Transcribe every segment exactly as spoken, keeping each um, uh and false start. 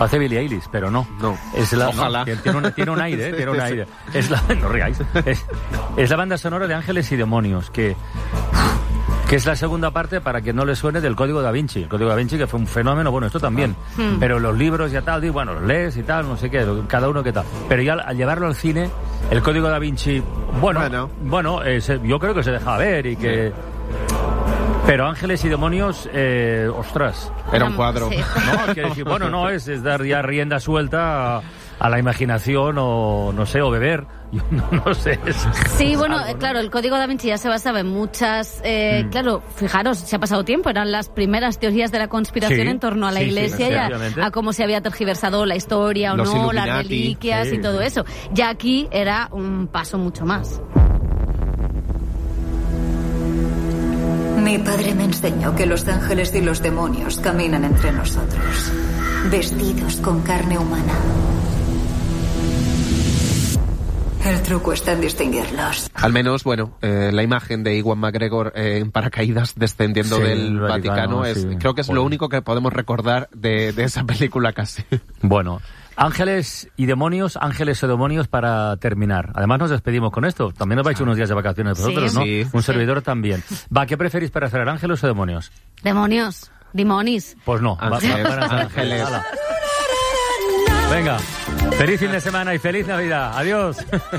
Hace Billie Eilish, pero no. No. Es la, Ojalá. No, tiene, un, tiene un aire, ¿eh? Tiene un aire. Es la, no rigáis. Es, es la banda sonora de Ángeles y Demonios, que... que es la segunda parte, para que no le suene, del Código Da Vinci. El Código Da Vinci, que fue un fenómeno, bueno, esto también. Ah. Mm. Pero los libros ya tal, y bueno, los lees y tal, no sé qué, cada uno qué tal. Pero ya al llevarlo al cine, el Código Da Vinci, bueno, bueno, bueno eh, se, yo creo que se dejaba ver y que... Sí. Pero Ángeles y Demonios, eh, ostras. Era un cuadro. Sí. No, quiero decir, bueno, no, es, es dar ya rienda suelta a, a la imaginación o, no sé, o beber. Yo no, no sé. Es, sí, bueno, algo, ¿no? Claro, el Código Da Vinci ya se basaba en muchas... Eh, mm. Claro, fijaros, se ha pasado tiempo, eran las primeras teorías de la conspiración sí, en torno a la sí, iglesia, sí, y a, a cómo se había tergiversado la historia o Los no, Illuminati, las reliquias sí. y todo eso. Ya aquí era un paso mucho más. Mi padre me enseñó que los ángeles y los demonios caminan entre nosotros, vestidos con carne humana. El truco está en distinguirlos. Al menos, bueno, eh, la imagen de Ewan McGregor eh, en paracaídas descendiendo sí, del Vaticano, Vaticano es, sí. creo que es bueno. lo único que podemos recordar de, de esa película casi. Bueno, Ángeles y Demonios, Ángeles o Demonios para terminar. Además nos despedimos con esto. También nos vais unos días de vacaciones vosotros, sí, ¿no? Sí. Un servidor sí. también. Va, ¿qué preferís para cerrar, Ángeles o Demonios? Demonios. Dimonis. Pues no. Ángeles. Va, va para Ángeles. Venga, feliz fin de semana y feliz Navidad. Adiós.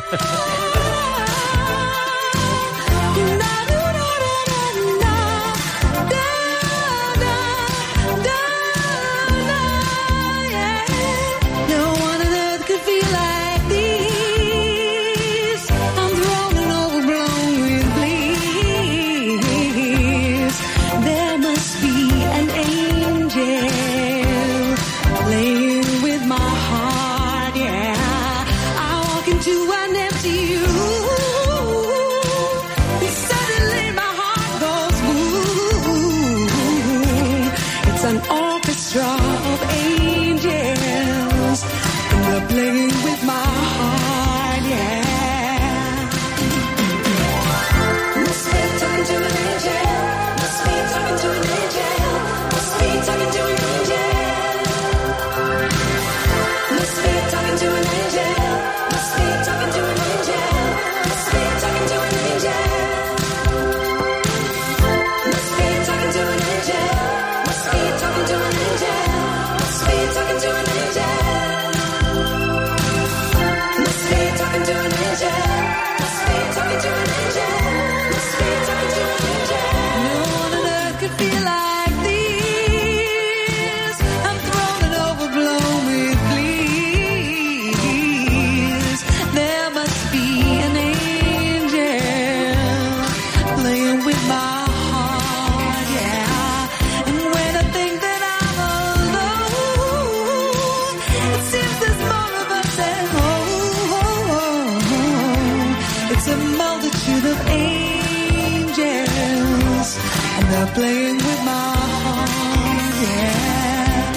Playing with my heart, yeah.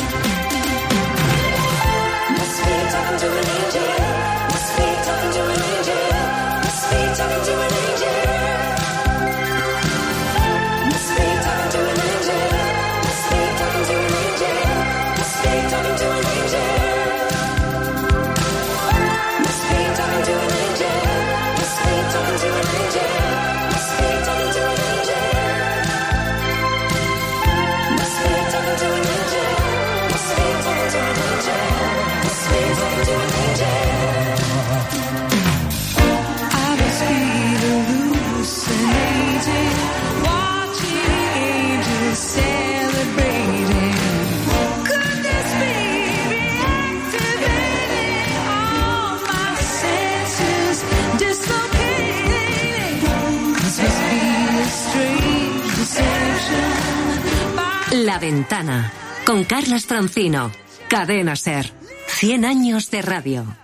Must be talking to an angel. Must be talking to an angel. Must be talking to an angel. Must be talking to an angel. Must be talking to an angel. Must be talking to an angel. Must be talking to an angel. Must be talking to an angel. Must be talking to an angel. La Ventana, con Carlas Francino. Cadena SER. cien años de radio.